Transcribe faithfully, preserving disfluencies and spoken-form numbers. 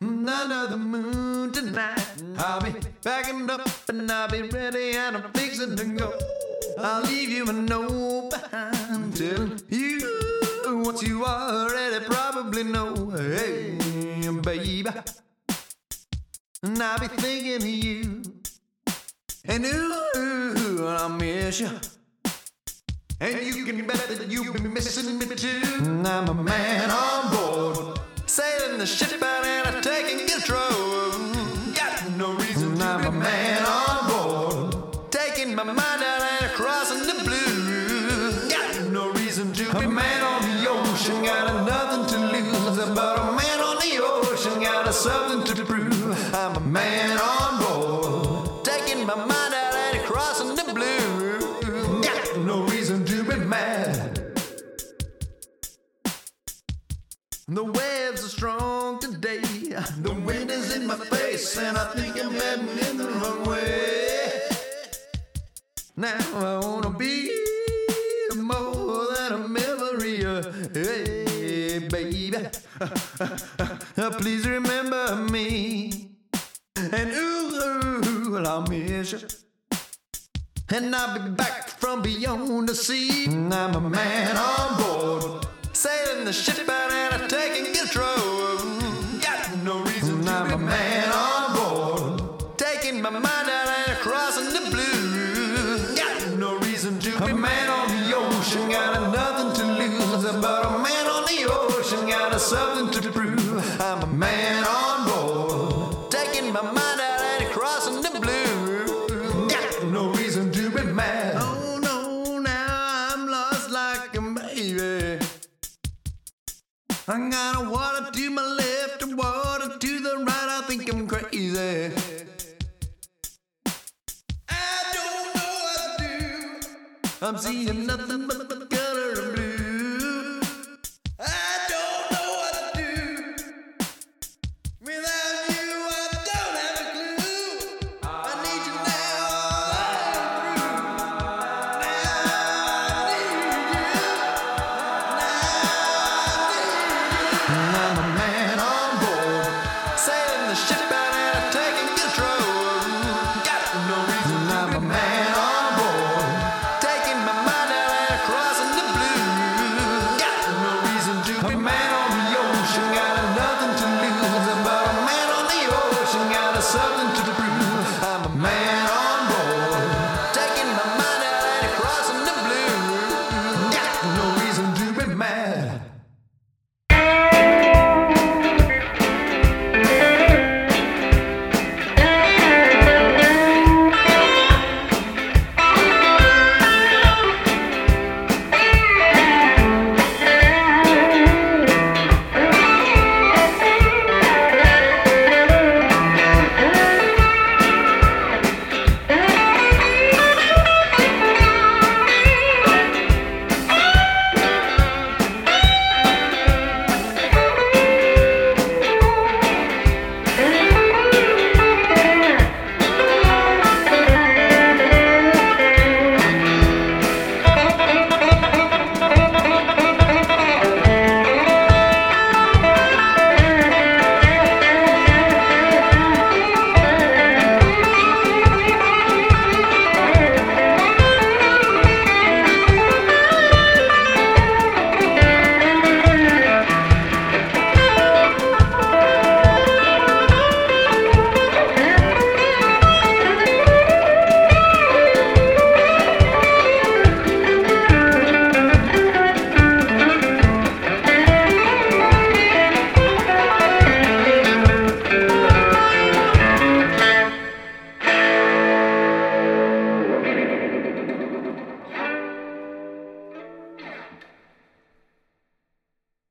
under the moon tonight. I'll be packing up and I'll be ready and I'm fixing to go. I'll leave you a note behind telling you what you already probably know. Hey, baby, and I'll be thinking of you. And ooh, I'll miss you. And you can bet that you'll be missing me too. I'm a man on board, sailing the ship out and taking control. Got no reason to I'm be a man on board, taking my mind out and crossing the blue. Got no reason to be a man on the ocean, got nothing to lose. But a man on the ocean got something to prove. I'm a man on board, taking my mind out and crossing the blue. Got no reason to be mad. The waves are strong today, the wind is in my face, and I think I'm heading in the wrong way. Now I wanna be more than a memory. uh, Hey, baby, please remember me. And ooh, I'll miss you. And I'll be back from beyond the sea. I'm a man on board, sailing the ship out and taking control. Got no reason to I'm be a man on board, taking my mind out and crossing the blue. Got no reason to be a man on the ocean, got nothing to lose. But a man on the ocean got something to prove. I'm a man on board, taking my mind out and crossing the blue. Got no reason to be mad. Oh no, now I'm lost like a baby. I got water to my left and water to the right. I think I'm crazy. I don't know what to do. I'm seeing nothing but the